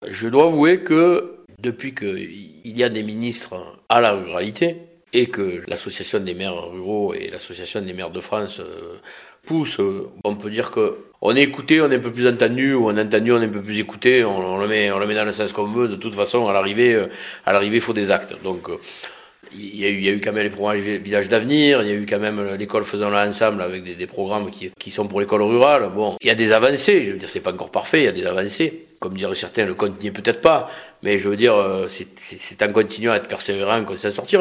Je dois avouer que depuis qu'il y a des ministres à la ruralité et que l'association des maires ruraux et l'association des maires de France poussent, on peut dire que on est écouté, on est un peu plus entendu, ou on est entendu, on est un peu plus écouté, on le met dans le sens qu'on veut. De toute façon, à l'arrivée, il faut des actes. Donc, il y a eu quand même les programmes Village d'avenir, il y a eu quand même l'école Faisons-la ensemble avec des programmes qui sont pour l'école rurale. Bon, il y a des avancées, je veux dire, c'est pas encore parfait, il y a des avancées. Comme diraient certains, le compte n'y est peut-être pas, mais je veux dire, c'est en continuant à être persévérant qu'on s'en sortira.